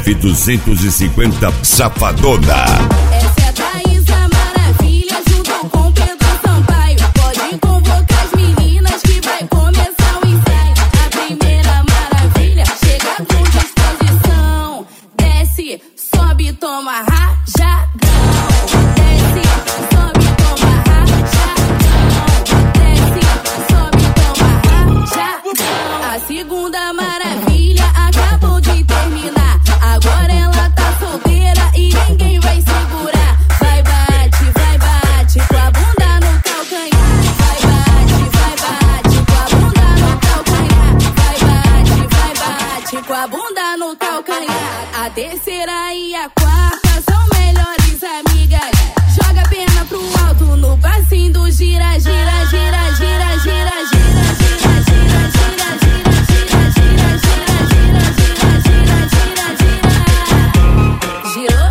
F250 Safadona. Essa é a Thaísa Maravilha junto com Pedro Sampaio. Pode convocar as meninas que vai começar o ensaio. A primeira maravilha chega com disposição. Desce, sobe, toma rajadão. Desce, sobe, toma rajadão. Desce, sobe, toma rajadão. A segunda maravilha acabou de terminar. Agora ela tá solteira e ninguém vai segurar. Vai bate com a bunda no calcanhar. Vai bate com a bunda no calcanhar. Vai bate com a bunda no calcanhar. A terceira e a quarta são melhores amigas. Joga a perna pro alto no passinho do gira, gira, gira, gira, gira, gira, gira, gira, gira, gira, gira, gira, gira, gira, gira, gira, gira. Girou?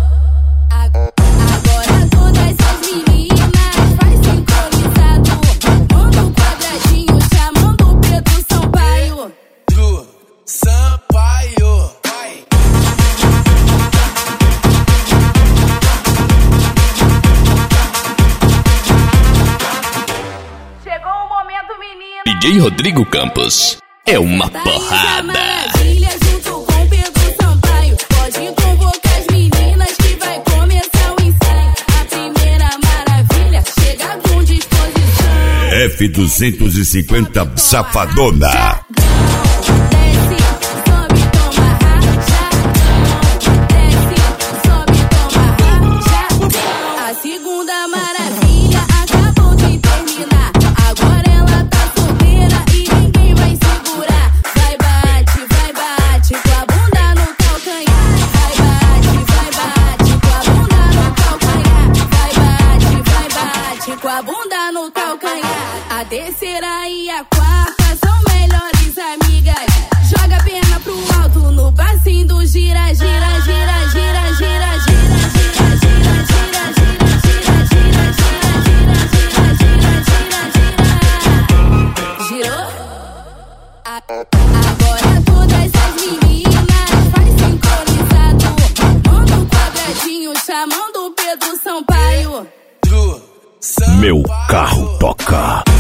Agora todas as meninas faz sincronizado. Manda um quadradinho chamando o Pedro Sampaio. Pedro Sampaio. Chegou o momento, menina. DJ Rodrigo Campos é uma porrada. Maravilha junto com Pedro Sampaio. Pode convocar as meninas que vai começar o ensaio. A primeira maravilha chega com disposição. F250 Safadona. Desce, sobe, toma rajadão. Desce, sobe, toma rajadão. A segunda maravilha acabou de terminar. Agora ela tá solteira e ninguém vai segurar. Vai bate com a bunda no calcanhar. Vai bate com a bunda no calcanhar. Vai bate com a bunda no calcanhar. A terceira e a quarta são melhores amigas. Joga a perna pro alto no passinho do gira, gira, gira, gira, gira, gira, gira, gira, gira, gira, gira, gira, gira, gira, gira, gira. Girou? Agora todas as meninas faz sincronizado. Manda um quadradinho chamando o Pedro Sampaio. Meu carro toca.